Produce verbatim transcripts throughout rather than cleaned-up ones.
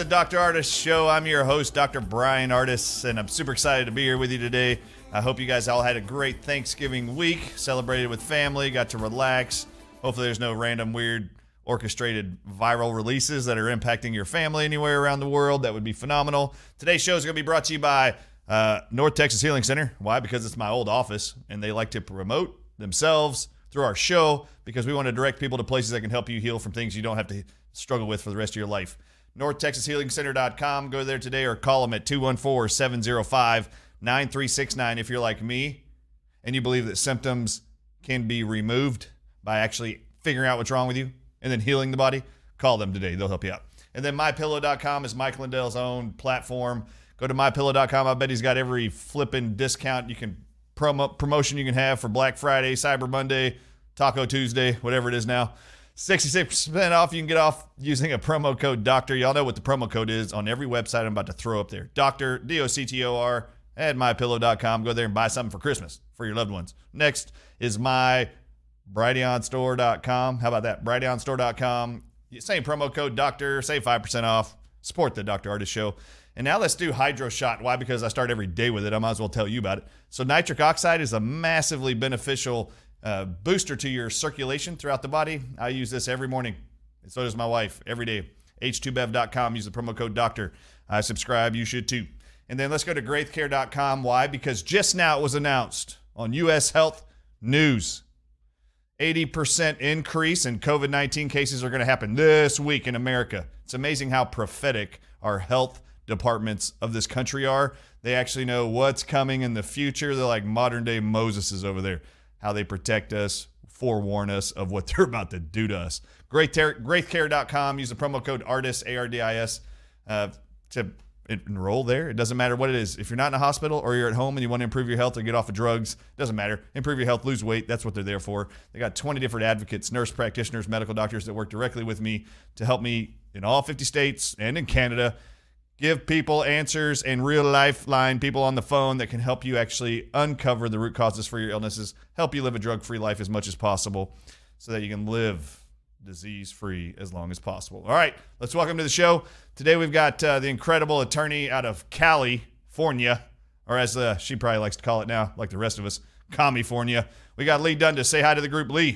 the Doctor Ardis Show. I'm your host, Doctor Brian Ardis, and I'm super excited to be here with you today. I hope you guys all had a great Thanksgiving week, celebrated with family, got to relax. Hopefully there's no random weird orchestrated viral releases that are impacting your family anywhere around the world. That would be phenomenal. Today's show is going to be brought to you by uh, North Texas Healing Center. Why? Because it's my old office, and they like to promote themselves through our show because we want to direct people to places that can help you heal from things you don't have to struggle with for the rest of your life. North Texas Healing Center dot com. Go there today or call them at two one four, seven zero five, nine three six nine if you're like me and you believe that symptoms can be removed by actually figuring out what's wrong with you and then healing the body. Call them today. They'll help you out. And then my pillow dot com is Mike Lindell's own platform. Go to my pillow dot com. I bet he's got every flipping discount you can promo promotion you can have for Black Friday, Cyber Monday, Taco Tuesday, whatever it is now. sixty-six percent off. You can get off using a promo code DOCTOR. Y'all know what the promo code is on every website I'm about to throw up there. Doctor, D O C T O R, at my pillow dot com. Go there and buy something for Christmas for your loved ones. Next is my Brighteon Store dot com. How about that? Brighteon Store dot com. Same promo code DOCTOR. Save five percent off. Support the Doctor Ardis Show. And now let's do Hydro Shot. Why? Because I start every day with it. I might as well tell you about it. So nitric oxide is a massively beneficial uh, booster to your circulation throughout the body. I use this every morning. And so does my wife every day. H two bev dot com. Use the promo code DOCTOR. I subscribe. You should too. And then let's go to Graith Care dot com. Why? Because just now it was announced on U S Health News. eighty percent increase in COVID nineteen cases are going to happen this week in America. It's amazing how prophetic our health departments of this country are. They actually know what's coming in the future. They're like modern day Moseses over there. How they protect us, forewarn us of what they're about to do to us. Graith Care dot com. Use the promo code ARDIS, A R D I S, uh, to enroll there. It doesn't matter what it is. If you're not in a hospital or you're at home and you want to improve your health or get off of drugs, it doesn't matter. Improve your health, lose weight. That's what they're there for. They got twenty different advocates, nurse practitioners, medical doctors that work directly with me to help me in all fifty states and in Canada give people answers and real lifeline people on the phone that can help you actually uncover the root causes for your illnesses, help you live a drug-free life as much as possible so that you can live disease-free as long as possible. All right, let's welcome to the show. Today we've got uh, the incredible attorney out of California, or as uh, she probably likes to call it now, like the rest of us, California. We got Lee Dundas. Say hi to the group, Lee.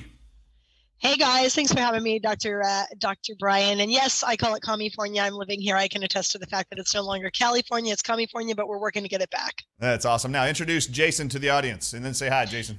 Hey guys, thanks for having me, Doctor Uh, Doctor Brian. And yes, I call it California. I'm living here. I can attest to the fact that it's no longer California, it's California, but we're working to get it back. That's awesome. Now introduce Jason to the audience and then say hi, Jason.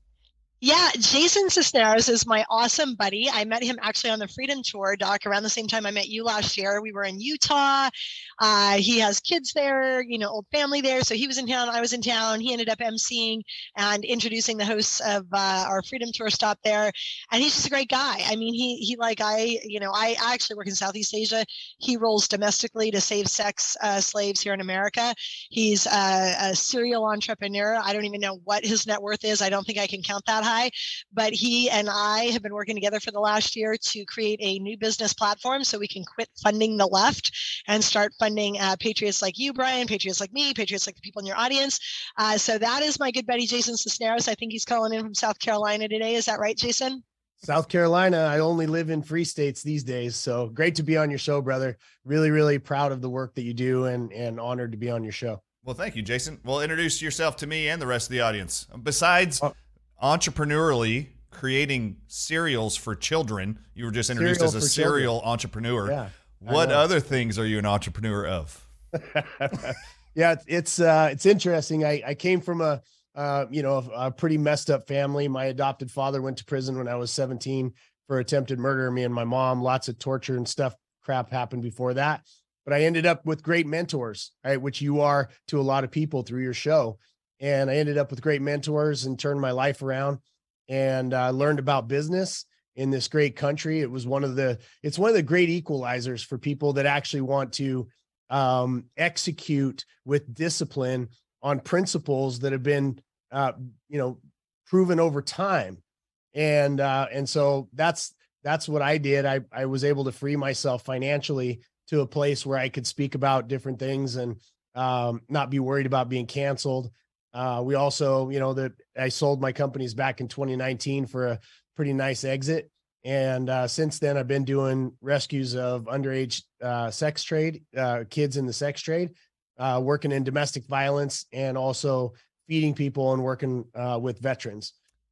Yeah, Jason Cisneros is my awesome buddy. I met him actually on the Freedom Tour, Doc, around the same time I met you last year. We were in Utah. Uh, he has kids there, you know, old family there. So he was in town, I was in town. He ended up emceeing and introducing the hosts of uh, our Freedom Tour stop there. And he's just a great guy. I mean, he, he like I, you know, I actually work in Southeast Asia. He rolls domestically to save sex uh, slaves here in America. He's a, a serial entrepreneur. I don't even know what his net worth is. I don't think I can count that high. But he and I have been working together for the last year to create a new business platform so we can quit funding the left and start funding uh, patriots like you, Brian, patriots like me, patriots like the people in your audience. Uh, so that is my good buddy, Jason Cisneros. I think he's calling in from South Carolina today. Is that right, Jason? South Carolina. I only live in free states these days. So great to be on your show, brother. Really, really proud of the work that you do and, and honored to be on your show. Well, thank you, Jason. Well, introduce yourself to me and the rest of the audience. Besides oh. entrepreneurially creating cereals for children, you were just introduced Cereal as a serial children. entrepreneur. Yeah, what other things are you an entrepreneur of? yeah, it's uh, it's interesting. I, I came from a uh, you know a, a pretty messed up family. My adopted father went to prison when I was seventeen for attempted murder of me and my mom. Lots of torture and stuff crap happened before that. But I ended up with great mentors, right? Which you are to a lot of people through your show. And I ended up with great mentors and turned my life around and uh, learned about business in this great country. It was one of the, it's one of the great equalizers for people that actually want to um, execute with discipline on principles that have been, uh, you know, proven over time. And, uh, and so that's, that's what I did. I, I was able to free myself financially to a place where I could speak about different things and um, not be worried about being canceled. Uh, we also, you know, that I sold my companies back in twenty nineteen for a pretty nice exit. And uh, since then, I've been doing rescues of underage uh, sex trade, uh, kids in the sex trade, uh, working in domestic violence, and also feeding people and working uh, with veterans.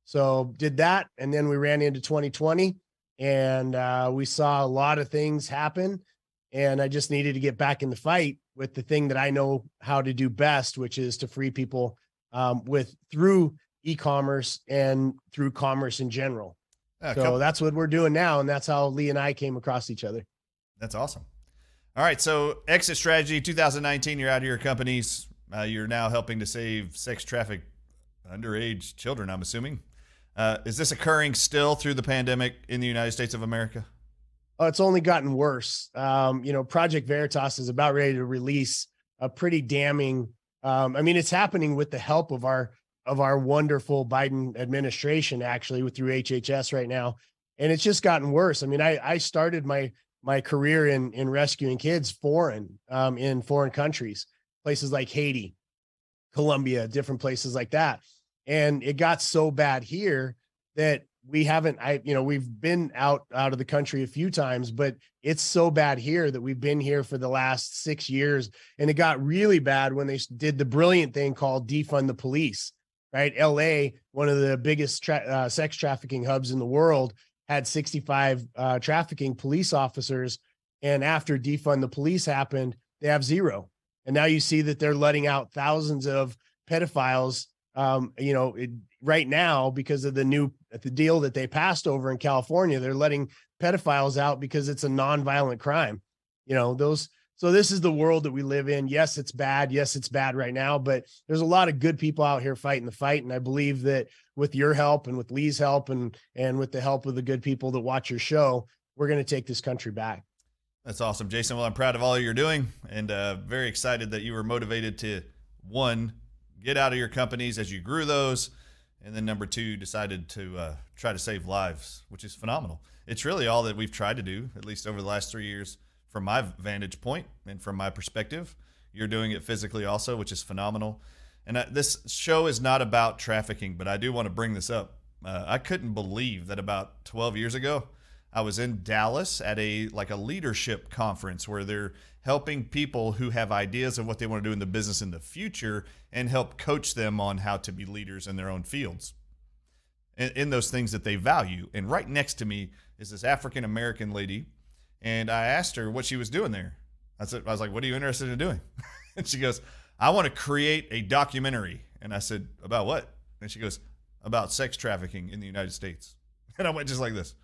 So did that. And then we ran into twenty twenty, and uh, we saw a lot of things happen. And I just needed to get back in the fight with the thing that I know how to do best, which is to free people um, with through e-commerce and through commerce in general. Uh, so couple- that's what we're doing now. And that's how Lee and I came across each other. That's awesome. All right. So Exit Strategy, two thousand nineteen, you're out of your companies. Uh, you're now helping to save sex trafficked underage children, I'm assuming. Uh, is this occurring still through the pandemic in the United States of America? Oh, it's only gotten worse. Um, you know, Project Veritas is about ready to release a pretty damning, um, I mean, it's happening with the help of our of our wonderful Biden administration, actually, with through H H S right now. And it's just gotten worse. I mean, I, I started my, my career in, in rescuing kids foreign, um, in foreign countries, places like Haiti, Colombia, different places like that. And it got so bad here that we haven't, I, you know, we've been out, out of the country a few times, but it's so bad here that we've been here for the last six years. And it got really bad when they did the brilliant thing called defund the police. Right. L A, one of the biggest tra- uh, sex trafficking hubs in the world, had sixty-five uh, trafficking police officers. And after defund the police happened, they have zero. And now you see that they're letting out thousands of pedophiles, um, you know, it, right now because of the new the deal that they passed over in California. They're letting pedophiles out because it's a nonviolent crime. You know, those. So this is the world that we live in. Yes, it's bad. Yes, it's bad right now, but there's a lot of good people out here fighting the fight. And I believe that with your help and with Lee's help and, and with the help of the good people that watch your show, we're going to take this country back. That's awesome, Jason. Well, I'm proud of all you're doing and uh, very excited that you were motivated to, one, get out of your companies as you grew those. And then number two, decided to uh, try to save lives, which is phenomenal. It's really all that we've tried to do, at least over the last three years. From my vantage point and from my perspective. You're doing it physically also, which is phenomenal. And I, this show is not about trafficking, but I do want to bring this up. Uh, I couldn't believe that about twelve years ago, I was in Dallas at a like a leadership conference where they're helping people who have ideas of what they want to do in the business in the future and help coach them on how to be leaders in their own fields, in, in those things that they value. And right next to me is this African-American lady. And I asked her what she was doing there. I said, I was like, what are you interested in doing? And she goes, I want to create a documentary. And I said, about what? And she goes, about sex trafficking in the United States. And I went just like this.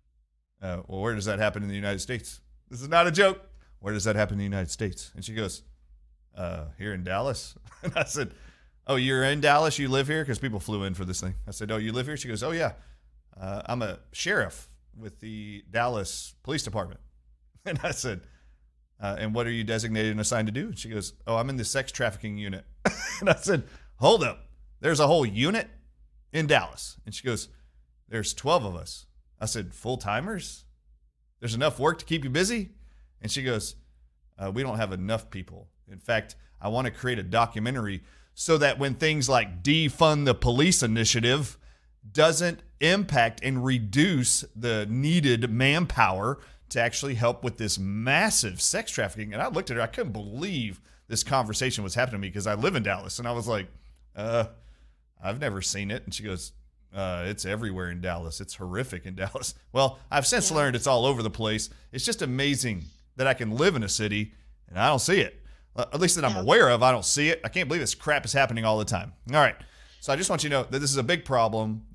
Uh, well, where does that happen in the United States? This is not a joke. Where does that happen in the United States? And she goes, uh, here in Dallas. And I said, oh, you're in Dallas? You live here? Because people flew in for this thing. I said, oh, you live here? She goes, oh, yeah. Uh, I'm a sheriff with the Dallas Police Department. And I said, uh, and what are you designated and assigned to do? And she goes, oh, I'm in the sex trafficking unit. And I said, hold up. There's a whole unit in Dallas. And she goes, there's twelve of us. I said, full timers? There's enough work to keep you busy? And she goes, uh, we don't have enough people. In fact, I want to create a documentary so that when things like defund the police initiative doesn't impact and reduce the needed manpower to actually help with this massive sex trafficking. And I looked at her, I couldn't believe this conversation was happening to me because I live in Dallas. And I was like, uh, I've never seen it. And she goes, uh, it's everywhere in Dallas. It's horrific in Dallas. Well, I've since yeah. learned it's all over the place. It's just amazing that I can live in a city and I don't see it. Uh, at least that I'm yeah. aware of, I don't see it. I can't believe this crap is happening all the time. All right. So I just want you to know that this is a big problem.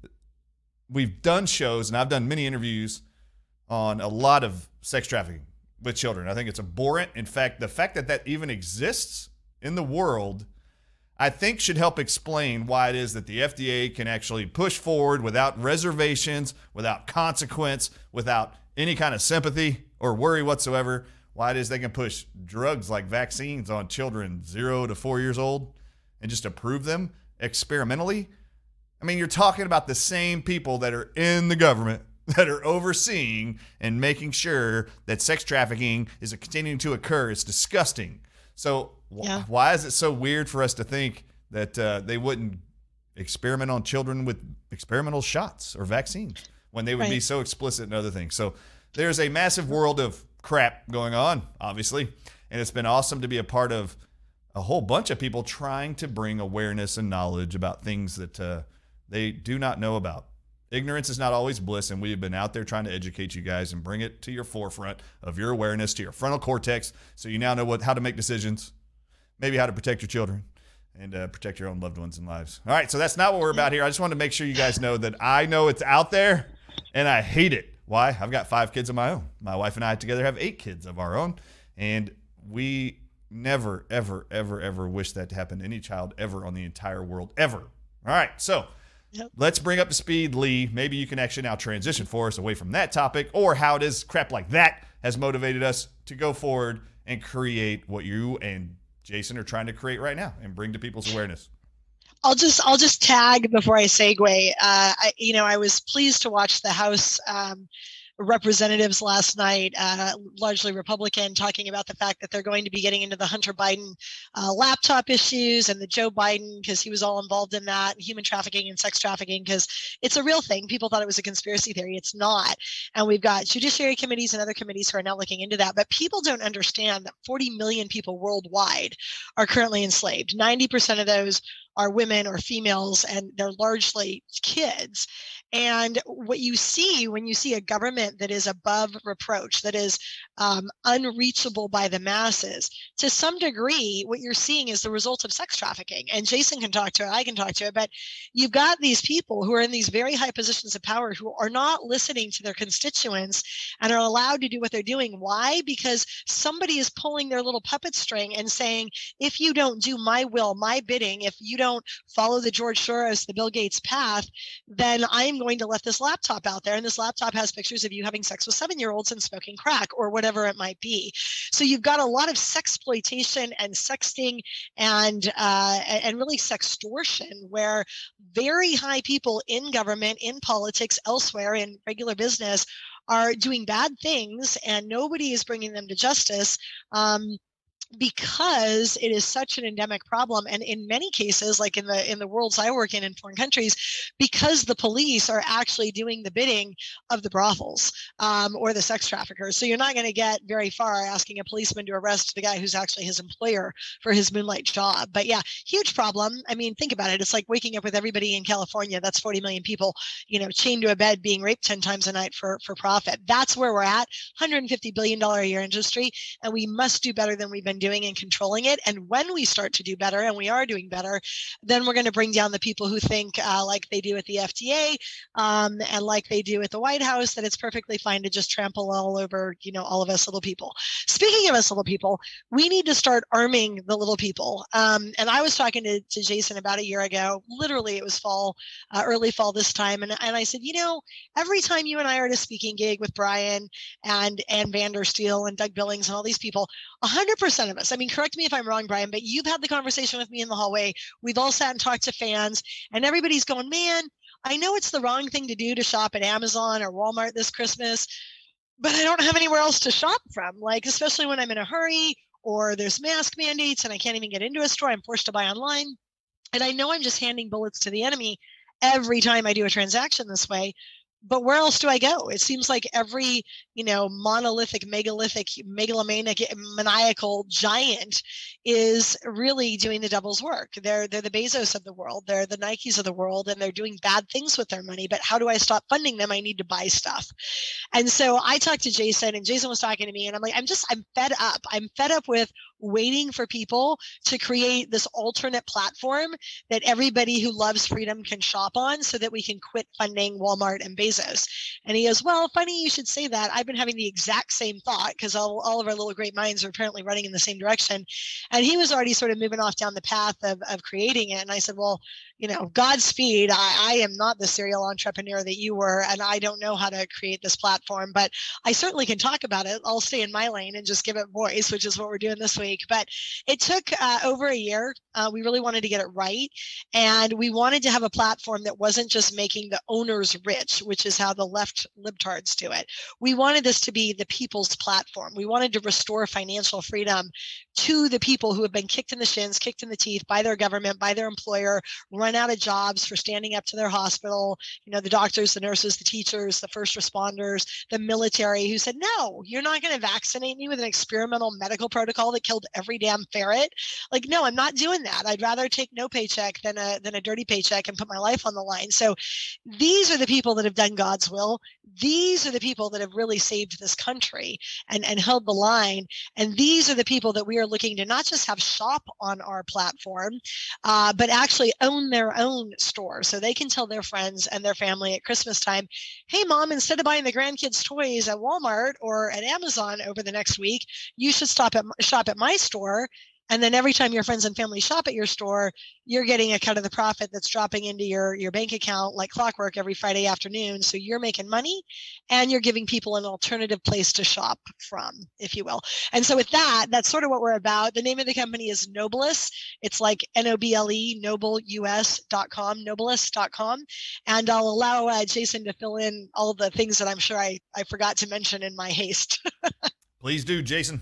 We've done shows, and I've done many interviews on a lot of sex trafficking with children. I think it's abhorrent. In fact, the fact that that even exists in the world, I think should help explain why it is that the F D A can actually push forward without reservations, without consequence, without any kind of sympathy or worry whatsoever, why it is they can push drugs like vaccines on children zero to four years old and just approve them experimentally. I mean, you're talking about the same people that are in the government that are overseeing and making sure that sex trafficking is continuing to occur. It's disgusting. So yeah. wh- why is it so weird for us to think that uh, they wouldn't experiment on children with experimental shots or vaccines? when they would Right. be so explicit in other things. So there's a massive world of crap going on, obviously. And it's been awesome to be a part of a whole bunch of people trying to bring awareness and knowledge about things that uh, they do not know about. Ignorance is not always bliss, and we've been out there trying to educate you guys and bring it to your forefront of your awareness, to your frontal cortex, so you now know what how to make decisions, maybe how to protect your children, and uh, protect your own loved ones and lives. All right, so that's not what we're about here. I just wanted to make sure you guys know that I know it's out there, and I hate it. Why? I've got five kids of my own. My wife and I together have eight kids of our own, and we never, ever, ever, ever wish that to happen to any child ever on the entire world, ever. All right, so Yep. let's bring up to speed, Lee. Maybe you can actually now transition for us away from that topic, or how it is crap like that has motivated us to go forward and create what you and Jason are trying to create right now and bring to people's awareness. I'll just I'll just tag before I segue. Uh, I, you know, I was pleased to watch the House um, representatives last night, uh, largely Republican, talking about the fact that they're going to be getting into the Hunter Biden uh, laptop issues and the Joe Biden, because he was all involved in that, and human trafficking and sex trafficking, because it's a real thing. People thought it was a conspiracy theory. It's not. And we've got judiciary committees and other committees who are now looking into that. But people don't understand that forty million people worldwide are currently enslaved. ninety percent of those are women or females, and they're largely kids. And what you see when you see a government that is above reproach, that is um, unreachable by the masses, to some degree, what you're seeing is the result of sex trafficking. And Jason can talk to it, I can talk to it, but you've got these people who are in these very high positions of power who are not listening to their constituents and are allowed to do what they're doing. Why? Because somebody is pulling their little puppet string and saying, if you don't do my will, my bidding, if you don't follow the George Soros, the Bill Gates path, then I'm going to let this laptop out there. And this laptop has pictures of you having sex with seven-year-olds and smoking crack or whatever it might be. So you've got a lot of sexploitation and sexting and uh, and really sextortion, where very high people in government, in politics, elsewhere, in regular business are doing bad things, and nobody is bringing them to justice. Um, because it is such an endemic problem, and in many cases, like in the in the worlds I work in in foreign countries, because the police are actually doing the bidding of the brothels um, or the sex traffickers. So you're not going to get very far asking a policeman to arrest the guy who's actually his employer for his moonlight job. But yeah, huge problem. I mean, think about it. It's like waking up with everybody in California, that's forty million people, you know, chained to a bed, being raped ten times a night for for profit. That's where we're at. one hundred fifty billion dollars a year industry, and we must do better than we've been doing and controlling it. And when we start to do better, and we are doing better, then we're going to bring down the people who think uh, like they do at the F D A um, and like they do at the White House, that it's perfectly fine to just trample all over, you know, all of us little people. Speaking of us little people, we need to start arming the little people. Um, and I was talking to, to Jason about a year ago, literally it was fall, uh, early fall this time. And, and I said, you know, every time you and I are at a speaking gig with Brian and, and Vandersteel and Doug Billings and all these people, one hundred percent of us, I mean, correct me if I'm wrong, Brian, but you've had the conversation with me in the hallway. We've all sat and talked to fans, and everybody's going, man, I know it's the wrong thing to do to shop at Amazon or Walmart this Christmas, but I don't have anywhere else to shop from, like, especially when I'm in a hurry or there's mask mandates and I can't even get into a store. I'm forced to buy online. And I know I'm just handing bullets to the enemy every time I do a transaction this way. But where else do I go? It seems like every, you know, monolithic, megalithic, megalomaniac, maniacal giant is really doing the devil's work. They're they're the Bezos of the world. They're the Nikes of the world, and they're doing bad things with their money. But how do I stop funding them? I need to buy stuff. And so I talked to Jason, and Jason was talking to me, and I'm like, I'm just, I'm fed up. I'm fed up with waiting for people to create this alternate platform that everybody who loves freedom can shop on, so that we can quit funding Walmart and Bezos. And he goes, well, funny you should say that. I've been having the exact same thought, because all, all of our little great minds are apparently running in the same direction. And he was already sort of moving off down the path of, of creating it. And I said, well, you know, Godspeed. I, I am not the serial entrepreneur that you were, and I don't know how to create this platform, but I certainly can talk about it. I'll stay in my lane and just give it voice, which is what we're doing this week. But it took uh, over a year. Uh, we really wanted to get it right. And we wanted to have a platform that wasn't just making the owners rich, which is how the left libtards do it. We wanted this to be the people's platform. We wanted to restore financial freedom to the people who have been kicked in the shins, kicked in the teeth by their government, by their employer, run run out of jobs for standing up to their hospital, you know, the doctors, the nurses, the teachers, the first responders, the military, who said, no, you're not going to vaccinate me with an experimental medical protocol that killed every damn ferret. Like, no, I'm not doing that. I'd rather take no paycheck than a, than a dirty paycheck and put my life on the line. So these are the people that have done God's will. These are the people that have really saved this country and, and held the line. And these are the people that we are looking to not just have shop on our platform, uh, but actually own their own store. So they can tell their friends and their family at Christmas time, hey, mom, instead of buying the grandkids toys at Walmart or at Amazon over the next week, you should stop at shop at my store. And then every time your friends and family shop at your store, you're getting a cut of the profit that's dropping into your, your bank account like clockwork every Friday afternoon. So you're making money and you're giving people an alternative place to shop from, if you will. And so with that, that's sort of what we're about. The name of the company is Noblesse. It's like N O B L E, noble U S dot com, noblesse dot com. And I'll allow uh, Jason to fill in all the things that I'm sure I, I forgot to mention in my haste. Please do, Jason.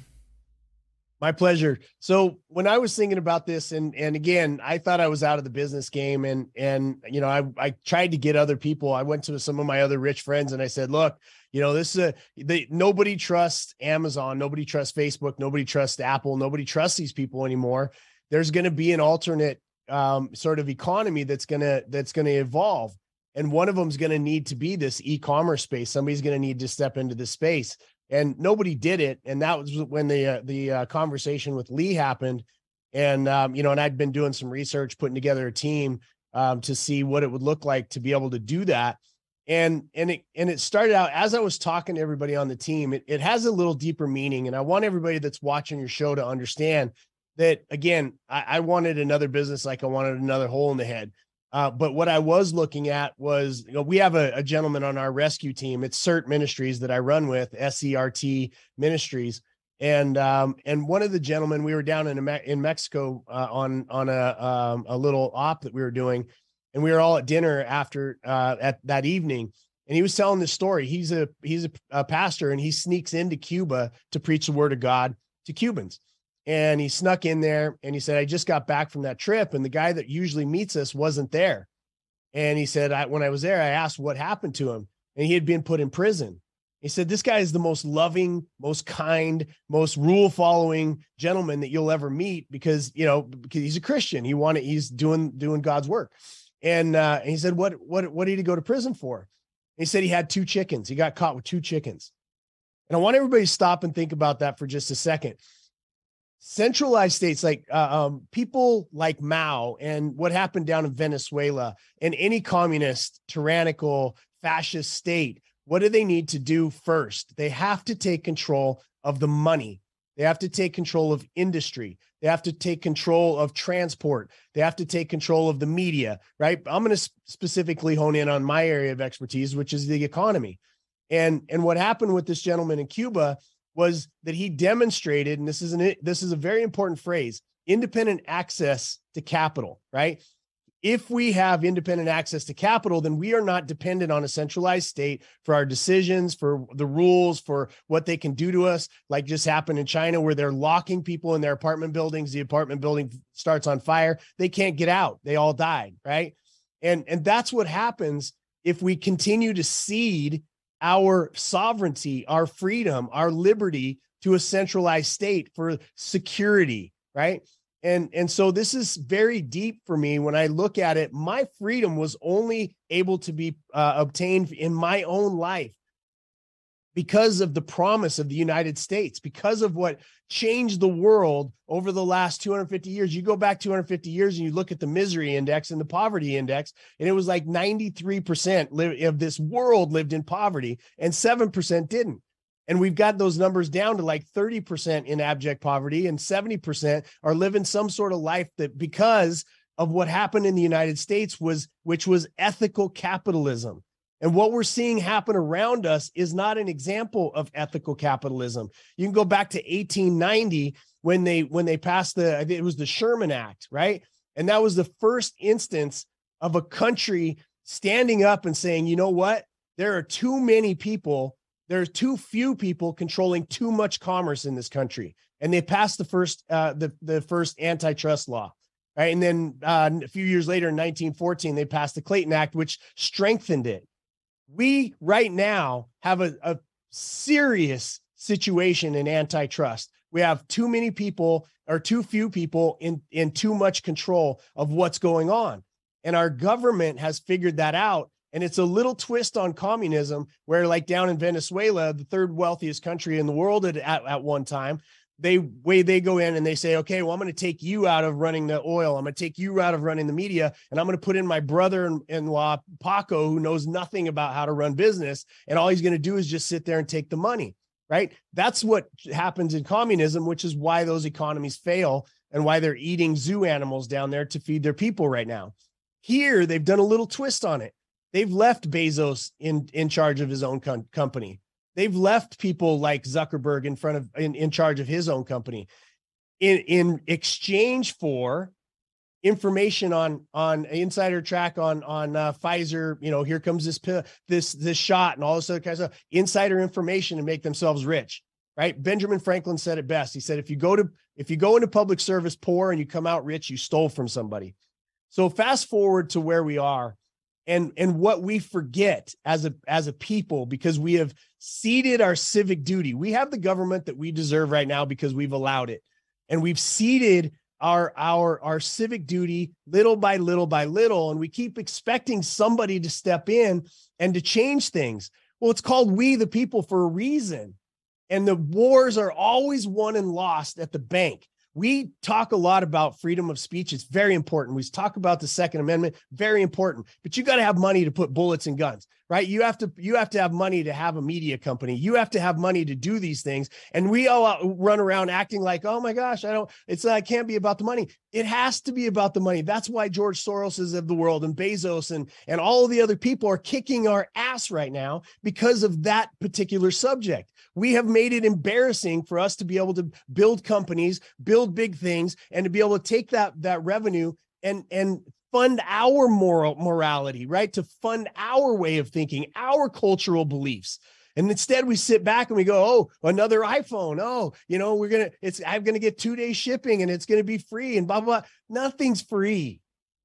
My pleasure. So when I was thinking about this, and and again, I thought I was out of the business game, and and you know, I I tried to get other people. I went to some of my other rich friends, and I said, look, you know, this is a they nobody trusts Amazon, nobody trusts Facebook, nobody trusts Apple, nobody trusts these people anymore. There's going to be an alternate um, sort of economy that's gonna that's gonna evolve, and one of them is going to need to be this e-commerce space. Somebody's going to need to step into this space. And nobody did it. And that was when the, uh, the uh, conversation with Lee happened. And, um, you know, and I'd been doing some research, putting together a team um, to see what it would look like to be able to do that. And, and it, and it started out as I was talking to everybody on the team, it, it has a little deeper meaning. And I want everybody that's watching your show to understand that, again, I, I wanted another business like I wanted another hole in the head. Uh, but what I was looking at was, you know, we have a, a gentleman on our rescue team. It's C E R T Ministries that I run with, S E R T Ministries. And um, and one of the gentlemen, we were down in in Mexico uh, on on a um, a little op that we were doing, and we were all at dinner after uh, at that evening. And he was telling this story. He's a he's a, a pastor, and he sneaks into Cuba to preach the word of God to Cubans. And he snuck in there and he said, I just got back from that trip. And the guy that usually meets us wasn't there. And he said, I, when I was there, I asked what happened to him. And he had been put in prison. He said, this guy is the most loving, most kind, most rule following gentleman that you'll ever meet because, you know, because he's a Christian. He wanted, he's doing, doing God's work. And, uh, and he said, what, what, what did he go to prison for? And he said he had two chickens. He got caught with two chickens. And I want everybody to stop and think about that for just a second. Centralized states like uh, um, people like Mao and what happened down in Venezuela and any communist, tyrannical, fascist state, what do they need to do first? They have to take control of the money. They have to take control of industry. They have to take control of transport. They have to take control of the media, right? I'm going to specifically hone in on my area of expertise, which is the economy. And, and what happened with this gentleman in Cuba was that he demonstrated, and this is an this is a very important phrase, independent access to capital, right? If we have independent access to capital, then we are not dependent on a centralized state for our decisions, for the rules, for what they can do to us, like just happened in China where they're locking people in their apartment buildings. The apartment building starts on fire. They can't get out. They all died, right? And, and that's what happens if we continue to cede our sovereignty, our freedom, our liberty to a centralized state for security, right? And, and so this is very deep for me. When I look at it, my freedom was only able to be uh, obtained in my own life because of the promise of the United States, because of what changed the world over the last two hundred fifty years. You go back two hundred fifty years and you look at the misery index and the poverty index, and it was like ninety-three percent of this world lived in poverty and seven percent didn't. And we've got those numbers down to like thirty percent in abject poverty and seventy percent are living some sort of life that because of what happened in the United States was, which was ethical capitalism. And what we're seeing happen around us is not an example of ethical capitalism. You can go back to eighteen ninety when they when they passed the, it was the Sherman Act, right? And that was the first instance of a country standing up and saying, you know what? There are too many people, there are too few people controlling too much commerce in this country. And they passed the first uh, the, the first antitrust law. right? And then uh, a few years later, in nineteen fourteen, they passed the Clayton Act, which strengthened it. We right now have a, a serious situation in antitrust. We have too many people or too few people in, in too much control of what's going on. And our government has figured that out. And it's a little twist on communism where, like down in Venezuela, the third wealthiest country in the world at, at, at one time, they way they go in and they say, okay, well, I'm going to take you out of running the oil. I'm going to take you out of running the media. And I'm going to put in my brother-in-law, Paco, who knows nothing about how to run business. And all he's going to do is just sit there and take the money, right? That's what happens in communism, which is why those economies fail and why they're eating zoo animals down there to feed their people right now. Here, they've done a little twist on it. They've left Bezos in, in charge of his own com- company. They've left people like Zuckerberg in front of, in, in charge of his own company in, in exchange for information on, on insider track on, on uh, Pfizer. You know, here comes this pill, this, this shot and all this other kind of stuff, insider information to make themselves rich, right? Benjamin Franklin said it best. He said, if you go to, if you go into public service poor and you come out rich, you stole from somebody. So fast forward to where we are. And, and what we forget as a, as a people, because we have ceded our civic duty. We have the government that we deserve right now because we've allowed it. And we've ceded our, our, our civic duty little by little by little. And we keep expecting somebody to step in and to change things. Well, it's called we the people for a reason. And the wars are always won and lost at the bank. We talk a lot about freedom of speech. It's very important. We talk about the Second Amendment, very important, but you got to have money to put bullets in guns, right? You have to, you have to have money to have a media company. You have to have money to do these things. And we all run around acting like, oh my gosh, I don't, it's, uh, it can't be about the money. It has to be about the money. That's why George Soros is of the world and Bezos and, and all of the other people are kicking our ass right now because of that particular subject. We have made it embarrassing for us to be able to build companies, build big things, and to be able to take that, that revenue and, and fund our moral morality, right? To fund our way of thinking, our cultural beliefs. And instead we sit back and we go, oh, another iPhone. Oh, you know, we're going to, it's, I'm going to get two day shipping and it's going to be free and blah, blah, blah. Nothing's free.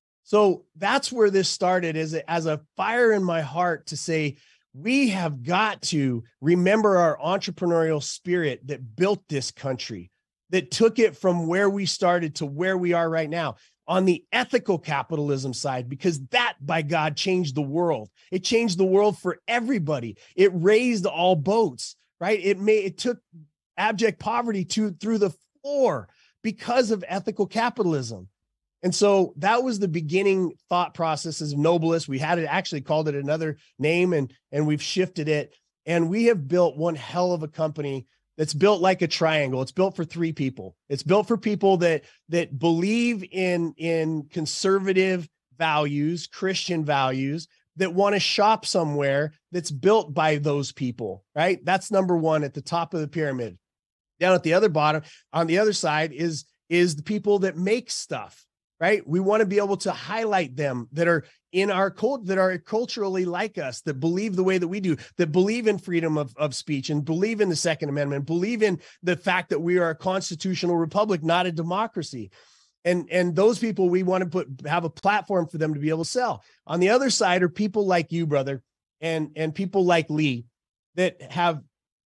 So that's where this started as a, as a fire in my heart to say, we have got to remember our entrepreneurial spirit that built this country, that took it from where we started to where we are right now on the ethical capitalism side, because that, by God, changed the world. It changed the world for everybody. It raised all boats, right? It made, it took abject poverty to through the floor because of ethical capitalism. And so that was the beginning thought process of Noblest. We had it actually called it another name and, and we've shifted it. And we have built one hell of a company that's built like a triangle. It's built for three people. It's built for people that, that believe in, in conservative values, Christian values, that want to shop somewhere that's built by those people, right? That's number one at the top of the pyramid. Down at the other bottom, on the other side is, is the people that make stuff. Right? We want to be able to highlight them that are in our cult, that are culturally like us, that believe the way that we do, that believe in freedom of, of speech and believe in the Second Amendment, believe in the fact that we are a constitutional republic, not a democracy. And, and those people, we want to put, have a platform for them to be able to sell. On the other side are people like you, brother, and, and people like Lee that have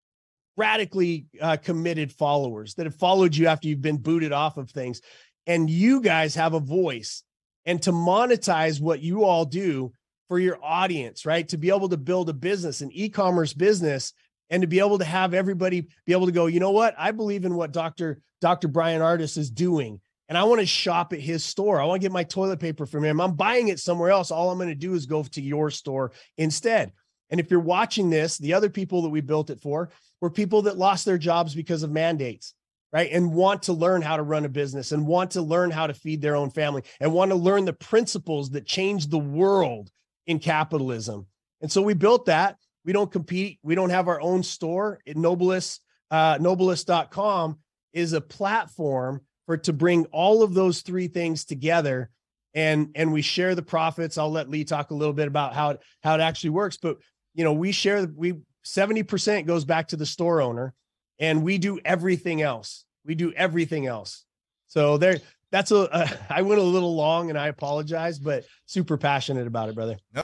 radically uh, committed followers that have followed you after you've been booted off of things. And you guys have a voice, and to monetize what you all do for your audience, right? To be able to build a business, an e-commerce business, and to be able to have everybody be able to go, you know what? I believe in what Doctor Doctor Bryan Ardis is doing, and I want to shop at his store. I want to get my toilet paper from him. I'm buying it somewhere else. All I'm going to do is go to your store instead. And if you're watching this, the other people that we built it for were people that lost their jobs because of mandates. Right. And want to learn how to run a business and want to learn how to feed their own family and want to learn the principles that change the world in capitalism. And so we built that. We don't compete. We don't have our own store. At Noblest, uh, Noblest dot com is a platform for to bring all of those three things together. And, and we share the profits. I'll let Lee talk a little bit about how it, how it actually works. But, you know, we share, we seventy percent goes back to the store owner. And we do everything else. We do everything else. So there, that's a, uh, I went a little long and I apologize, but super passionate about it, brother. Yep.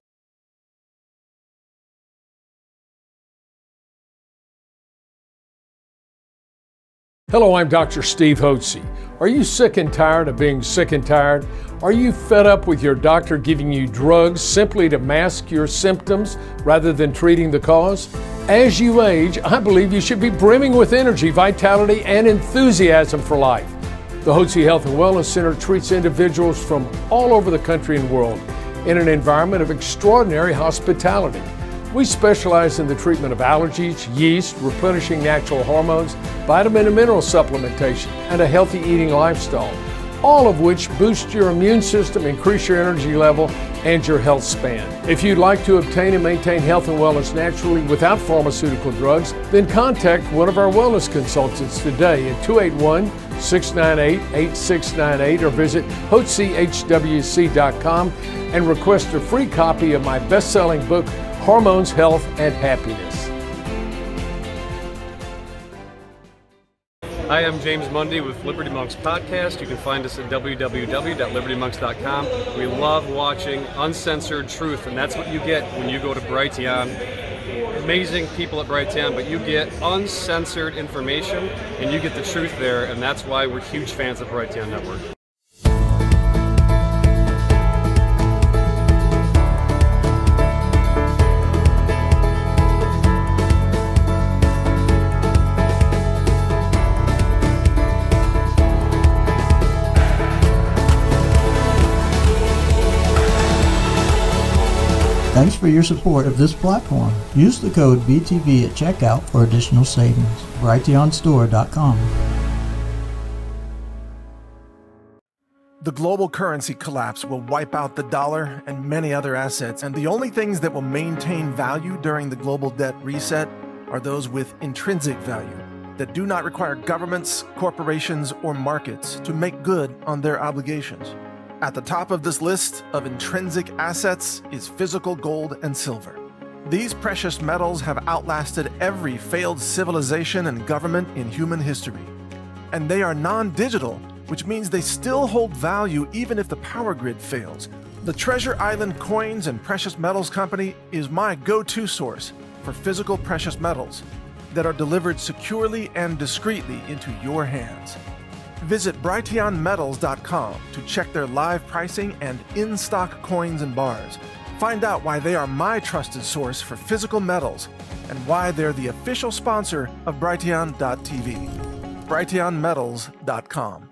Hello, I'm Doctor Steve Hotze. Are you sick and tired of being sick and tired? Are you fed up with your doctor giving you drugs simply to mask your symptoms rather than treating the cause? As you age, I believe you should be brimming with energy, vitality, and enthusiasm for life. The Hotze Health and Wellness Center treats individuals from all over the country and world in an environment of extraordinary hospitality. We specialize in the treatment of allergies, yeast, replenishing natural hormones, vitamin and mineral supplementation, and a healthy eating lifestyle, all of which boost your immune system, increase your energy level, and your health span. If you'd like to obtain and maintain health and wellness naturally without pharmaceutical drugs, then contact one of our wellness consultants today at two eight one, six nine eight, eight six nine eight or visit hotze h w c dot com and request a free copy of my best-selling book, Hormones, Health, and Happiness. Hi, I'm James Mundy with Liberty Monks Podcast. You can find us at w w w dot liberty monks dot com. We love watching uncensored truth, and that's what you get when you go to Brighteon. Amazing people at Brighteon, but you get uncensored information, and you get the truth there, and that's why we're huge fans of Brighteon Network. Thanks for your support of this platform. Use the code B T V at checkout for additional savings. Brighteon store dot com. The global currency collapse will wipe out the dollar and many other assets, and the only things that will maintain value during the global debt reset are those with intrinsic value that do not require governments, corporations, or markets to make good on their obligations. At the top of this list of intrinsic assets is physical gold and silver. These precious metals have outlasted every failed civilization and government in human history. And they are non-digital, which means they still hold value even if the power grid fails. The Treasure Island Coins and Precious Metals Company is my go-to source for physical precious metals that are delivered securely and discreetly into your hands. Visit brighteon metals dot com to check their live pricing and in-stock coins and bars. Find out why they are my trusted source for physical metals and why they're the official sponsor of brighteon dot t v. brighteon metals dot com.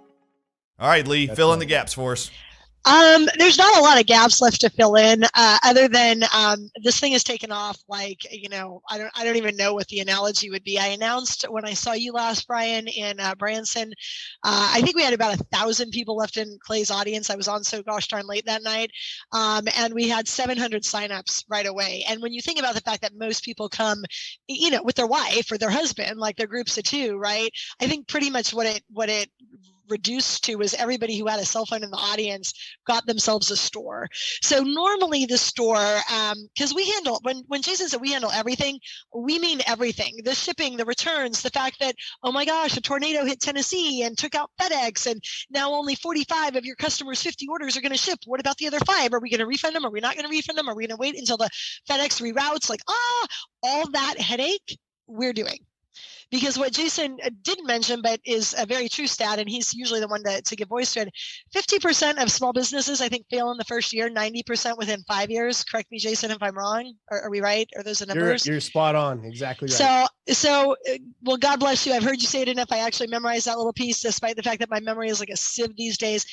All right, Lee, That's fill in right. the gaps for us. Um, there's not a lot of gaps left to fill in, uh, other than um, this thing has taken off. Like, you know, I don't, I don't even know what the analogy would be. I announced when I saw you last, Brian, in uh, Branson. Uh, I think we had about a thousand people left in Clay's audience. I was on so gosh darn late that night, um, and we had seven hundred signups right away. And when you think about the fact that most people come, you know, with their wife or their husband, like they're groups of two, right? I think pretty much what it, what it reduced to was everybody who had a cell phone in the audience got themselves a store. So normally the store, um, because we handle, when, when Jason said we handle everything, we mean everything. The shipping, the returns, the fact that, oh my gosh, a tornado hit Tennessee and took out FedEx, and now only forty-five of your customers' fifty orders are going to ship. What about the other five? Are we going to refund them? Are we not going to refund them? Are we going to wait until the FedEx reroutes? Like, ah, all that headache we're doing. Because what Jason didn't mention, but is a very true stat, and he's usually the one to, to give voice to it, fifty percent of small businesses, I think, fail in the first year, ninety percent within five years. Correct me, Jason, if I'm wrong. Are, are we right? Are those the numbers? You're, you're spot on. Exactly right. So, so, uh, well, God bless you. I've heard you say it enough. I actually memorized that little piece, despite the fact that my memory is like a sieve these days.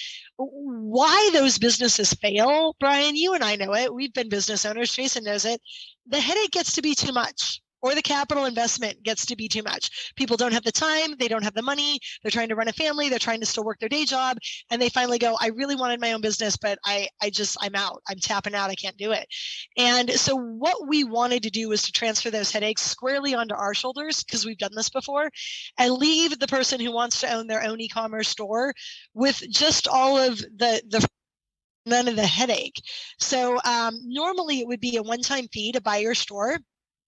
Why those businesses fail, Brian, you and I know it. We've been business owners. Jason knows it. The headache gets to be too much. Or the capital investment gets to be too much. People don't have the time, they don't have the money, they're trying to run a family, they're trying to still work their day job, and they finally go, I really wanted my own business, but I, I just, I'm out, I'm tapping out, I can't do it. And so what we wanted to do was to transfer those headaches squarely onto our shoulders, because we've done this before, and leave the person who wants to own their own e-commerce store with just all of the, the none of the headache. So um, normally it would be a one-time fee to buy your store.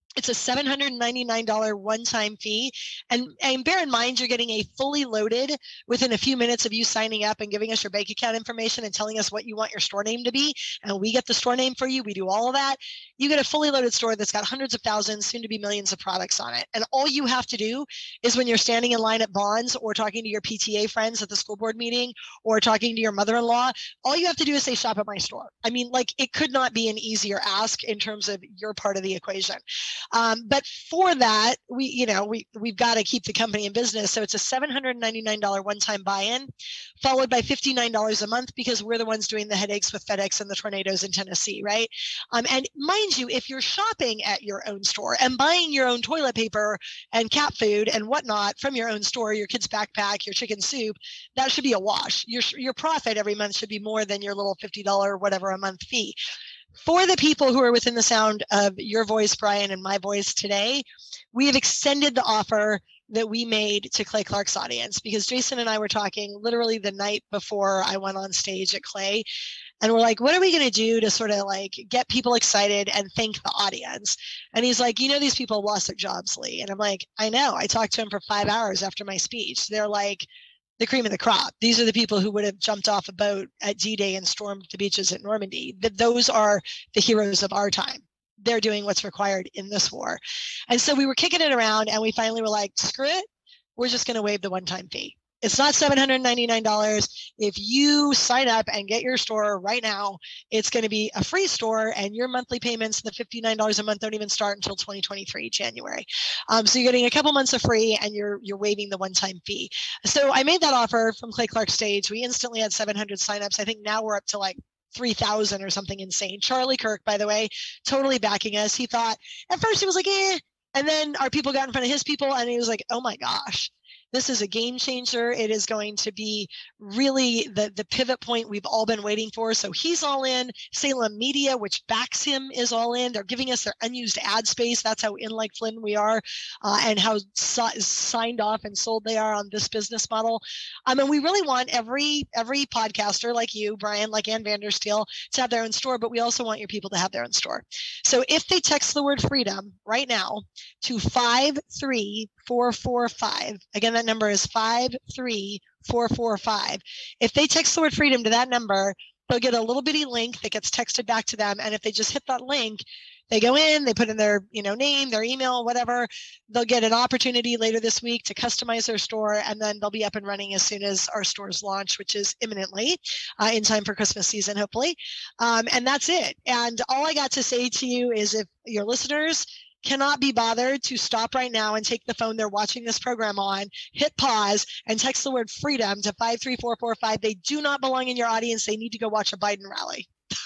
It's a seven hundred ninety-nine dollars one-time fee. And, and bear in mind, you're getting a fully loaded within a few minutes of you signing up and giving us your bank account information and telling us what you want your store name to be. And we get the store name for you. We do all of that. You get a fully loaded store that's got hundreds of thousands, soon to be millions of products on it. And all you have to do is when you're standing in line at Bonds or talking to your P T A friends at the school board meeting or talking to your mother-in-law, all you have to do is say, shop at my store. I mean, like, it could not be an easier ask in terms of your part of the equation. Um, but for that, we, you know, we, we've got to keep the company in business. So it's a seven hundred ninety-nine dollars one-time buy-in, followed by fifty-nine dollars a month, because we're the ones doing the headaches with FedEx and the tornadoes in Tennessee, right? Um, and mind you, if you're shopping at your own store and buying your own toilet paper and cat food and whatnot from your own store, your kid's backpack, your chicken soup, that should be a wash. Your, your profit every month should be more than your little fifty dollars whatever a month fee. For the people who are within the sound of your voice, Brian, and my voice today, we have extended the offer that we made to Clay Clark's audience, because Jason and I were talking literally the night before I went on stage at Clay. And we're like, what are we going to do to sort of like get people excited and thank the audience? And he's like, you know, these people lost their jobs, Lee. And I'm like, I know. I talked to him for five hours after my speech. They're like the cream of the crop. These are the people who would have jumped off a boat at D-Day and stormed the beaches at Normandy. That those are the heroes of our time. They're doing what's required in this war. And so we were kicking it around, and we finally were like, screw it. We're just going to waive the one-time fee. It's not seven hundred ninety-nine dollars. If you sign up and get your store right now, it's going to be a free store, and your monthly payments, the fifty-nine dollars a month, don't even start until twenty twenty-three, January. Um, so you're getting a couple months of free, and you're you're waiving the one-time fee. So I made that offer from Clay Clark stage. We instantly had seven hundred signups. I think now we're up to like three thousand or something insane. Charlie Kirk, by the way, totally backing us. He thought, at first he was like, eh. And then our people got in front of his people, and he was like, oh my gosh. This is a game changer. It is going to be really the, the pivot point we've all been waiting for. So he's all in. Salem Media, which backs him, is all in. They're giving us their unused ad space. That's how in like Flynn we are, uh, and how si- signed off and sold they are on this business model. I mean, we really want every every podcaster like you, Brian, like Ann Vandersteel, to have their own store, but we also want your people to have their own store. So if they text the word freedom right now to five three four four five, again, that number is five three four four five. If they text the word freedom to that number, they'll get a little bitty link that gets texted back to them. And if they just hit that link, they go in, they put in their, you know, name, their email, whatever. They'll get an opportunity later this week to customize their store, and then they'll be up and running as soon as our stores launch, which is imminently, uh, in time for Christmas season, hopefully. Um, and that's it. And all I got to say to you is, if your listeners cannot be bothered to stop right now and take the phone they're watching this program on, hit pause, and text the word freedom to five three four four five. They do not belong in your audience. They need to go watch a Biden rally.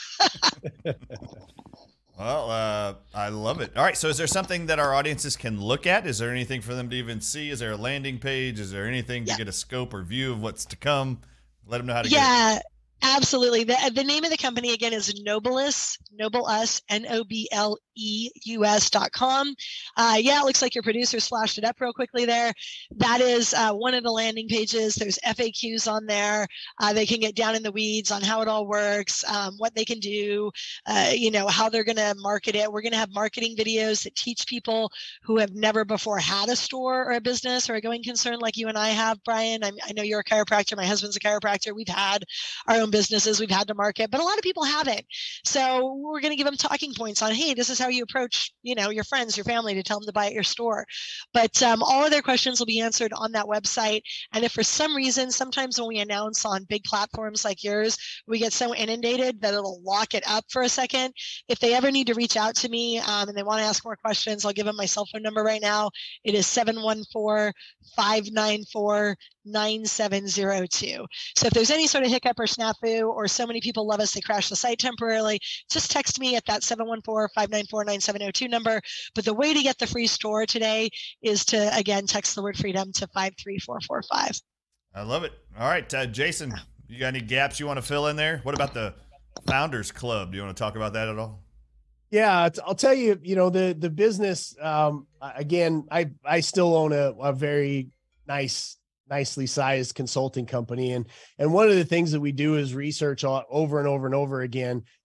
Well, uh, I love it. All right. So is there something that our audiences can look at? Is there anything for them to even see? Is there a landing page? Is there anything to yeah. get a scope or view of what's to come? Let them know how to yeah. get it. Absolutely. The, the name of the company, again, is Nobelus, Noble Us, N O B L E U S dot com. Uh, yeah, it looks like your producers flashed it up real quickly there. That is uh, one of the landing pages. There's F A Qs on there. Uh, they can get down in the weeds on how it all works, um, what they can do, uh, you know, how they're going to market it. We're going to have marketing videos that teach people who have never before had a store or a business or a going concern like you and I have, Brian. I'm, I know you're a chiropractor. My husband's a chiropractor. We've had our own businesses we've had to market, but a lot of people haven't. So we're going to give them talking points on, hey, this is how you approach, you know, your friends, your family, to tell them to buy at your store. But um, all of their questions will be answered on that website. And if for some reason, sometimes when we announce on big platforms like yours, we get so inundated that it'll lock it up for a second. If they ever need to reach out to me um, and they want to ask more questions, I'll give them my cell phone number right now. It is seven one four, five nine four, nine seven zero two. So if there's any sort of hiccup or snafu, or so many people love us they crash the site temporarily, just text me at that seven one four, five nine four, nine seven zero two number. But the way to get the free store today is to, again, text the word freedom to five three four four five. I love it. All right, uh, Jason, you got any gaps you want to fill in there? What about the Founders Club? Do you want to talk about that at all? Yeah, I'll tell you, you know, the, the business, um, again, I, I still own a, a very nice, nicely sized consulting company. And, and one of the things that we do is research all, over and over and over again,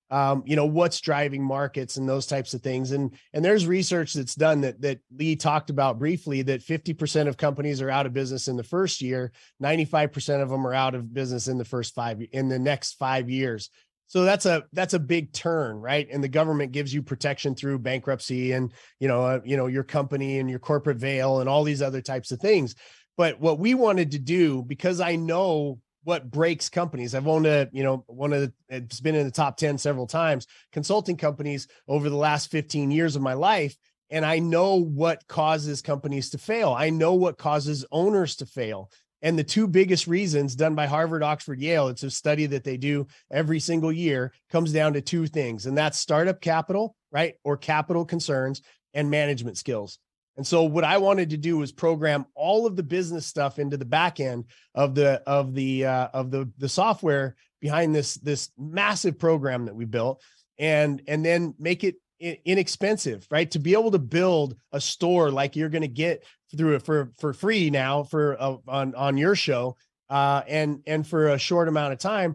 um, you know, what's driving markets and those types of things. And, and there's research that's done that, that Lee talked about briefly, that fifty percent of companies are out of business in the first year. ninety-five percent of them are out of business in the first five, in the next five years. So that's a, that's a big turn, right? And the government gives you protection through bankruptcy and, you know, uh, you know, your company and your corporate veil and all these other types of things. But what we wanted to do, because I know what breaks companies. I've owned a, you know, one of the, it's been in the top ten several times, consulting companies over the last fifteen years of my life. And I know what causes companies to fail. I know what causes owners to fail. And the two biggest reasons, done by Harvard, Oxford, Yale, it's a study that they do every single year, comes down to two things. And that's startup capital, right? Or capital concerns, and management skills. And so what I wanted to do was program all of the business stuff into the back end of the of the uh, of the the software behind this this massive program that we built, and and then make it inexpensive, right? To be able to build a store like you're going to get through it for for free now for uh, on on your show, uh, and and for a short amount of time,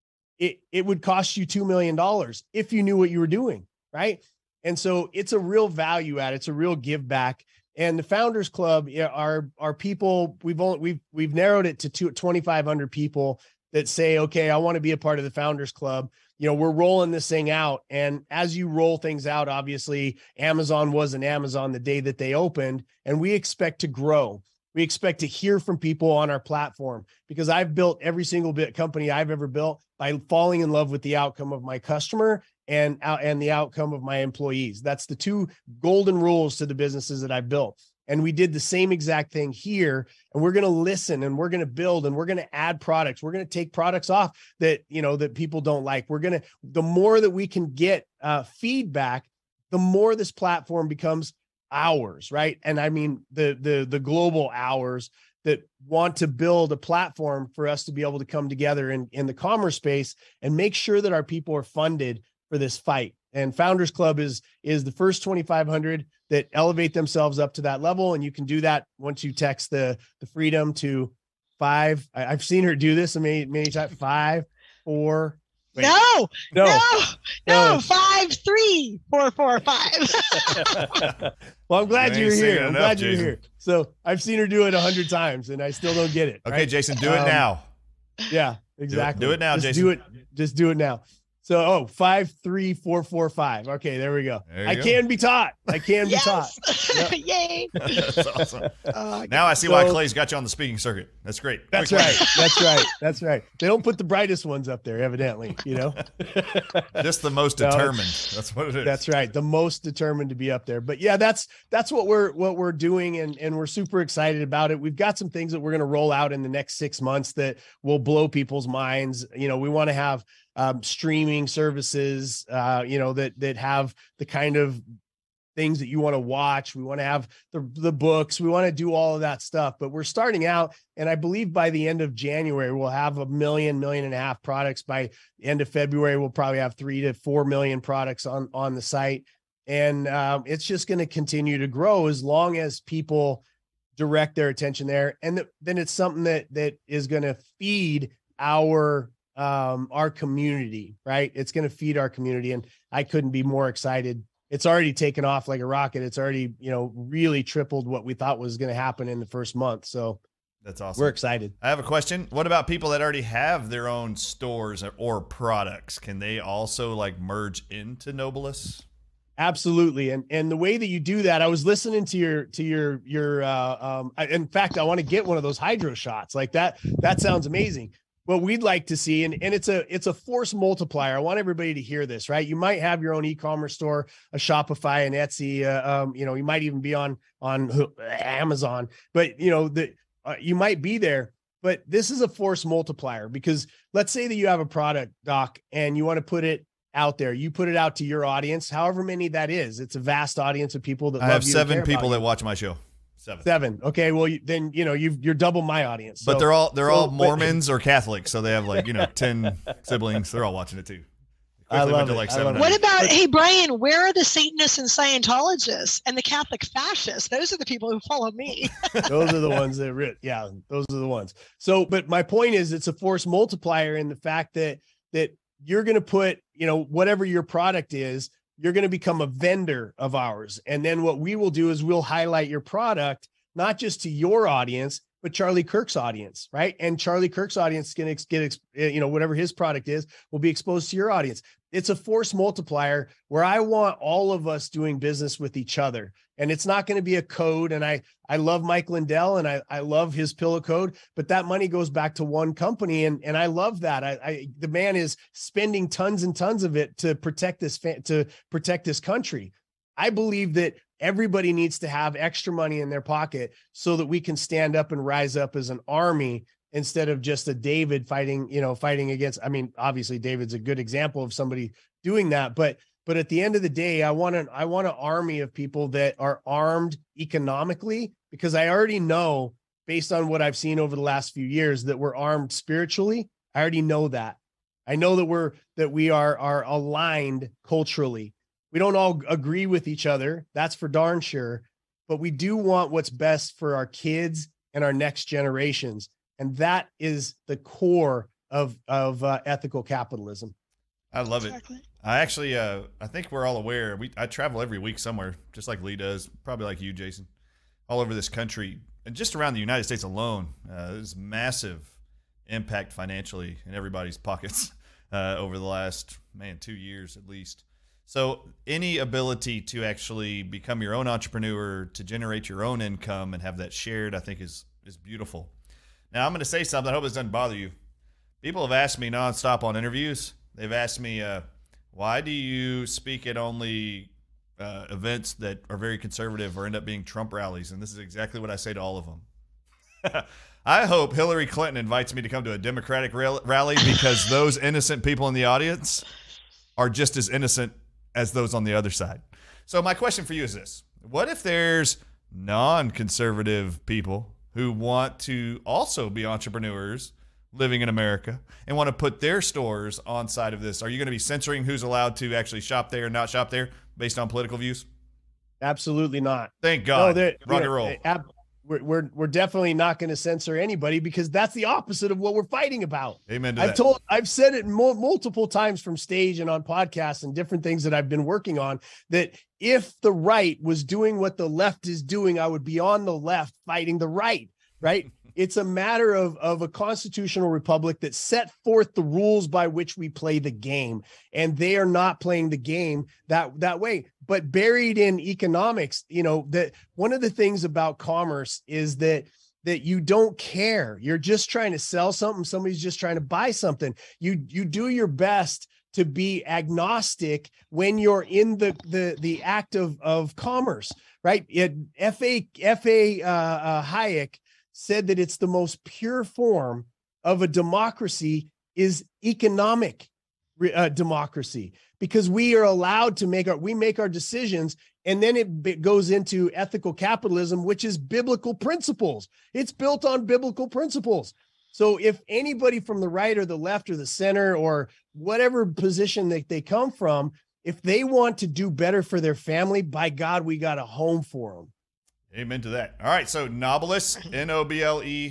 it it would cost you two million dollars if you knew what you were doing, right? And so it's a real value add. It's a real give back. And the Founders Club are, are people, we've only, we've, we've narrowed it to twenty-five hundred people that say, okay, I want to be a part of the Founders Club. You know, we're rolling this thing out. And as you roll things out, obviously Amazon wasn't Amazon the day that they opened, and we expect to grow. We expect to hear from people on our platform, because I've built every single bit company I've ever built by falling in love with the outcome of my customer and out and the outcome of my employees. That's the two golden rules to the businesses that I built. And we did the same exact thing here. And we're going to listen, and we're going to build, and we're going to add products. We're going to take products off that, you know, that people don't like. We're going to, the more that we can get uh, feedback, the more this platform becomes ours, right? And I mean, the, the, the global ours that want to build a platform for us to be able to come together in, in the commerce space and make sure that our people are funded for this fight. And Founders Club is, is the first twenty-five hundred that elevate themselves up to that level. And you can do that once you text the, the freedom to five. I, I've seen her do this many, many times. Five, four. Wait. No, no, no, no, no. five, three, four, four, five. Well, I'm glad You you're ain't here. saying I'm enough, glad you're Jason. here. So I've seen her do it a hundred times, and I still don't get it. Okay, right? Jason, do it Um, now. Yeah, exactly. Do it now, just Jason. Do it. Just do it now. So, oh, five, three, four, four, five. Okay, there we go. There you I go. can be taught. I can be taught. Yes. Yep. Yay. That's awesome. Uh, Now I see why So- Clay's got you on the speaking circuit. That's great. That's Quick right. That's right. That's right. They don't put the brightest ones up there, evidently, you know? one. Just the most No, determined. That's what it is. That's right. The most determined to be up there. But yeah, that's that's what we're what we're doing, and and we're super excited about it. We've got some things that we're going to roll out in the next six months that will blow people's minds. You know, we want to have um, streaming services, uh, you know, that that have the kind of things that you want to watch. We want to have the, the books. We want to do all of that stuff, but we're starting out. And I believe by the end of January, we'll have a million, million and a half products. By the end of February, we'll probably have three to four million products on, on the site. And um, it's just going to continue to grow as long as people direct their attention there. And th- then it's something that, that is going to feed our um, our community, right? It's going to feed our community. And I couldn't be more excited. It's already taken off like a rocket. It's already, you know, really tripled what we thought was going to happen in the first month. So That's awesome. we're excited. I have a question. What about people that already have their own stores or products? Can they also like merge into Nobilis? Absolutely. And, and the way that you do that, I was listening to your, to your, your, uh, um, I, in fact, I want to get one of those hydro shots like that. That sounds amazing. What we'd like to see, and, and it's a it's a force multiplier. I want everybody to hear this, right? You might have your own e-commerce store, a Shopify, an Etsy. Uh, um, you know, you might even be on on Amazon, but you know the uh, you might be there. But this is a force multiplier, because let's say that you have a product, Doc, and you want to put it out there. You put it out to your audience, however many that is. It's a vast audience of people that I love have you and seven care about people you. that watch my show. Seven. Seven. Okay. Well, you, then, you know, you've, you're double my audience. But So- they're all they're so- all but- Mormons or Catholics, so they have like, you know, ten siblings. They're all watching it too. I Quickly love went to it. like I love it. What seven hundred. about, hey, Brian, where are the Satanists and Scientologists and the Catholic fascists? Those are the people who follow me. Those are the ones that, re- yeah, those are the ones. So, but my point is, it's a force multiplier in the fact that, that you're going to put, you know, whatever your product is, you're going to become a vendor of ours. And then what we will do is we'll highlight your product, not just to your audience, but Charlie Kirk's audience, right? And Charlie Kirk's audience is going to get, you know, whatever his product is, will be exposed to your audience. It's a force multiplier where I want all of us doing business with each other. And it's not going to be a code. And I, I love Mike Lindell and I, I love his pillow code, but that money goes back to one company. And, and I love that. I, I, the man is spending tons and tons of it to protect this, to protect this country. I believe that everybody needs to have extra money in their pocket so that we can stand up and rise up as an army instead of just a David fighting, you know, fighting against, I mean, obviously David's a good example of somebody doing that, but, but at the end of the day, I want an, I want an army of people that are armed economically, because I already know based on what I've seen over the last few years that we're armed spiritually. I already know that. I know that we're, that we are, are aligned culturally. We don't all agree with each other. That's for darn sure, but we do want what's best for our kids and our next generations. And that is the core of, of uh, ethical capitalism. I love Exactly. it. I actually, uh, I think we're all aware. We I travel every week somewhere, just like Lee does, probably like you, Jason, all over this country. And just around the United States alone, uh, there's massive impact financially in everybody's pockets uh, over the last, man, two years at least. So any ability to actually become your own entrepreneur, to generate your own income and have that shared, I think is is beautiful. Now, I'm going to say something. I hope this doesn't bother you. People have asked me nonstop on interviews. They've asked me, uh, why do you speak at only uh, events that are very conservative or end up being Trump rallies? And this is exactly what I say to all of them. I hope Hillary Clinton invites me to come to a Democratic rally, because those innocent people in the audience are just as innocent as those on the other side. So my question for you is this. What if there's non-conservative people who want to also be entrepreneurs living in America and want to put their stores on side of this? Are you going to be censoring who's allowed to actually shop there and not shop there based on political views? Absolutely not. Thank God. No, Rock and roll. Ab- we're, we're, we're definitely not going to censor anybody, because that's the opposite of what we're fighting about. Amen to I've that. told, I've said it mo- multiple times from stage and on podcasts and different things that I've been working on, that if the right was doing what the left is doing, I would be on the left fighting the right, right? It's a matter of, of a constitutional republic that set forth the rules by which we play the game. And they are not playing the game that, that way. But buried in economics, you know, that one of the things about commerce is that that you don't care. You're just trying to sell something. Somebody's just trying to buy something. You you do your best to be agnostic when you're in the the the act of of commerce, right? It, F A F A uh, uh, Hayek said that it's the most pure form of a democracy is economic uh, democracy, because we are allowed to make our, we make our decisions, and then it, it goes into ethical capitalism, which is biblical principles. It's built on biblical principles. So if anybody from the right or the left or the center or whatever position that they come from, if they want to do better for their family, by God, we got a home for them. Amen to that. All right. So Noble-us, N O B L E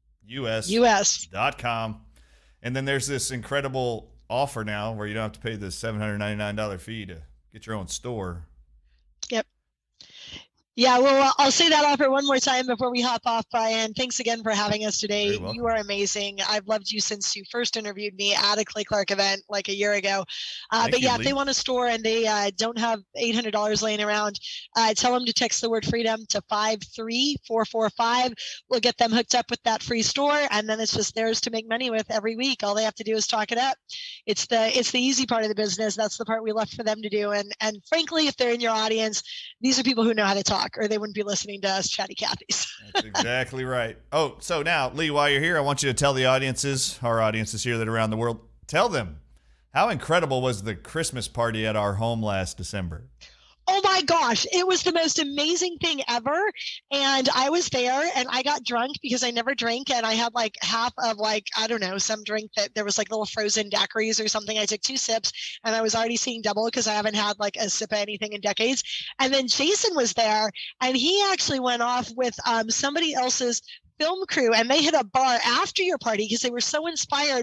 U S U S dot com. And then there's this incredible offer now where you don't have to pay the seven hundred ninety-nine dollars fee to get your own store. Yep. Yeah, well, I'll say that offer one more time before we hop off, Brian. Thanks again for having us today. You are amazing. I've loved you since you first interviewed me at a Clay Clark event like a year ago. Uh, but yeah, you, if they want a store and they uh, don't have eight hundred dollars laying around, uh, tell them to text the word freedom to five three four four five. We'll get them hooked up with that free store, and then it's just theirs to make money with every week. All they have to do is talk it up. It's the it's the easy part of the business. That's the part we left for them to do. And and frankly, if they're in your audience, these are people who know how to talk, or they wouldn't be listening to us chatty Cathys. That's exactly right. Oh, so now, Lee, while you're here, I want you to tell the audiences, our audiences here that are around the world, tell them, how incredible was the Christmas party at our home last December? Oh my gosh, it was the most amazing thing ever. And I was there and I got drunk because I never drink. And I had like half of like, I don't know, some drink that there was like little frozen daiquiris or something. I took two sips and I was already seeing double because I haven't had like a sip of anything in decades. And then Jason was there and he actually went off with um, somebody else's film crew, and they hit a bar after your party because they were so inspired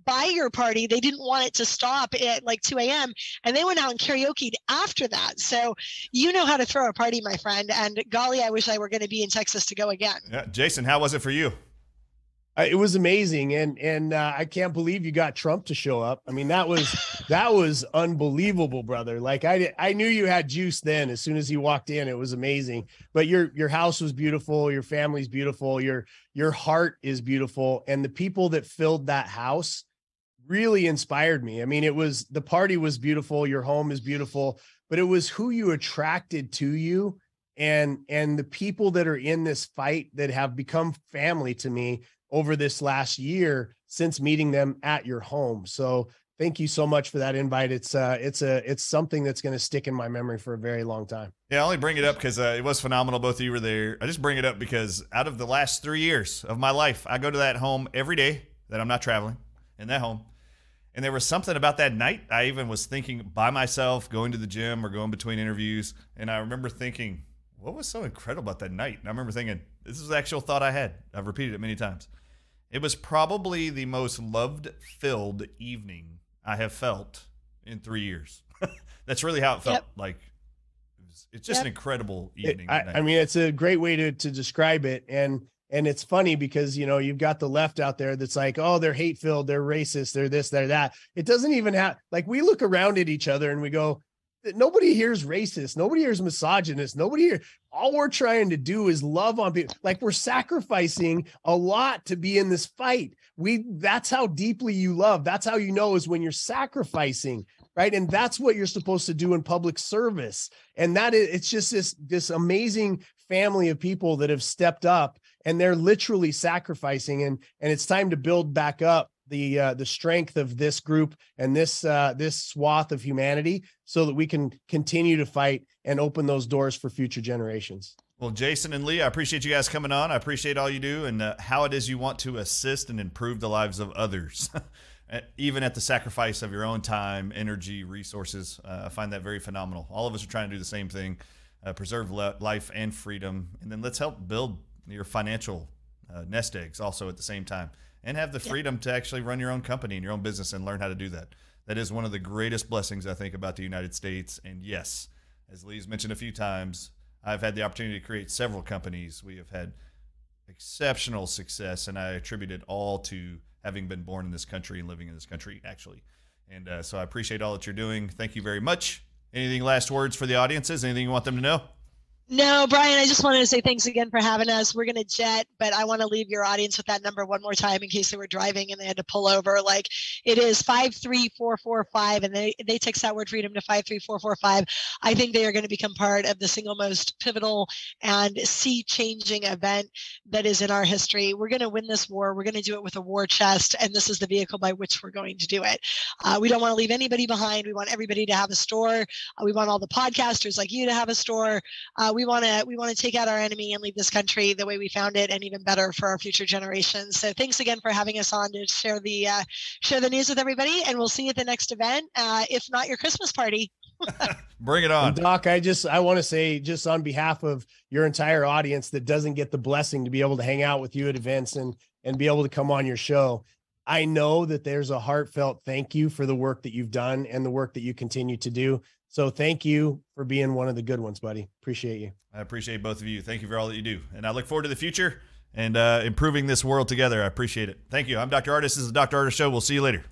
by your party. They didn't want it to stop at like two a.m. and they went out and karaoke'd after that. So you know how to throw a party, my friend. And golly, I wish I were going to be in Texas to go again. Yeah. Jason, how was it for you? Uh, it was amazing, and and uh, I can't believe you got Trump to show up. I mean, that was that was unbelievable, brother. Like I I knew you had juice then. As soon as he walked in, it was amazing. But your your house was beautiful, your family's beautiful, your your heart is beautiful, and the people that filled that house really inspired me. I mean, it was the party was beautiful, your home is beautiful, but it was who you attracted to you, and and the people that are in this fight that have become family to me over this last year since meeting them at your home. So thank you so much for that invite. It's uh, it's a, it's something that's going to stick in my memory for a very long time. Yeah. I only bring it up because uh, it was phenomenal. Both of you were there. I just bring it up because out of the last three years of my life, I go to that home every day that I'm not traveling in that home. And there was something about that night. I even was thinking by myself, going to the gym or going between interviews. And I remember thinking, what was so incredible about that night? And I remember thinking, this is the actual thought I had. I've repeated it many times. It was probably the most love-filled evening I have felt in three years. That's really how it felt. Yep. Like, it was, it's just yep. an incredible evening. It, I, I mean, it's a great way to to describe it. And and it's funny because, you know, you've got the left out there that's like, oh, they're hate-filled, they're racist, they're this, they're that. It doesn't even have, like, we look around at each other and we go, nobody here's racist. Nobody here's misogynist. Nobody here. All we're trying to do is love on people. Like, we're sacrificing a lot to be in this fight. We, that's how deeply you love. That's how you know is when you're sacrificing, right? And that's what you're supposed to do in public service. And that is, it's just this, this amazing family of people that have stepped up and they're literally sacrificing. And, and it's time to build back up the uh, the strength of this group and this uh, this swath of humanity so that we can continue to fight and open those doors for future generations. Well, Jason and Lee, I appreciate you guys coming on. I appreciate all you do and uh, how it is you want to assist and improve the lives of others, even at the sacrifice of your own time, energy, resources. Uh, I find that very phenomenal. All of us are trying to do the same thing, uh, preserve le- life and freedom, and then let's help build your financial uh, nest eggs also at the same time. And have the freedom to actually run your own company and your own business and learn how to do that. That is one of the greatest blessings, I think, about the United States. And yes, as Lee's mentioned a few times, I've had the opportunity to create several companies. We have had exceptional success, and I attribute it all to having been born in this country and living in this country, actually. And uh, so I appreciate all that you're doing. Thank you very much. Anything last words for the audiences? Anything you want them to know? No, Brian, I just wanted to say thanks again for having us. We're going to jet, but I want to leave your audience with that number one more time in case they were driving and they had to pull over. Like, it is five three four four five, and they, they text that word freedom to five three four four five. I think they are going to become part of the single most pivotal and sea-changing event that is in our history. We're going to win this war. We're going to do it with a war chest, and this is the vehicle by which we're going to do it. Uh, we don't want to leave anybody behind. We want everybody to have a store. Uh, we want all the podcasters like you to have a store. Uh, we We want to we want to take out our enemy and leave this country the way we found it, and even better for our future generations. So thanks again for having us on to share the uh, share the news with everybody, and we'll see you at the next event, uh, if not your Christmas party. Bring it on. And Doc, I just I want to say, just on behalf of your entire audience that doesn't get the blessing to be able to hang out with you at events and and be able to come on your show, I know that there's a heartfelt thank you for the work that you've done and the work that you continue to do. So thank you for being one of the good ones, buddy. Appreciate you. I appreciate both of you. Thank you for all that you do. And I look forward to the future and uh, improving this world together. I appreciate it. Thank you. I'm Doctor Ardis. This is the Doctor Ardis Show. We'll see you later.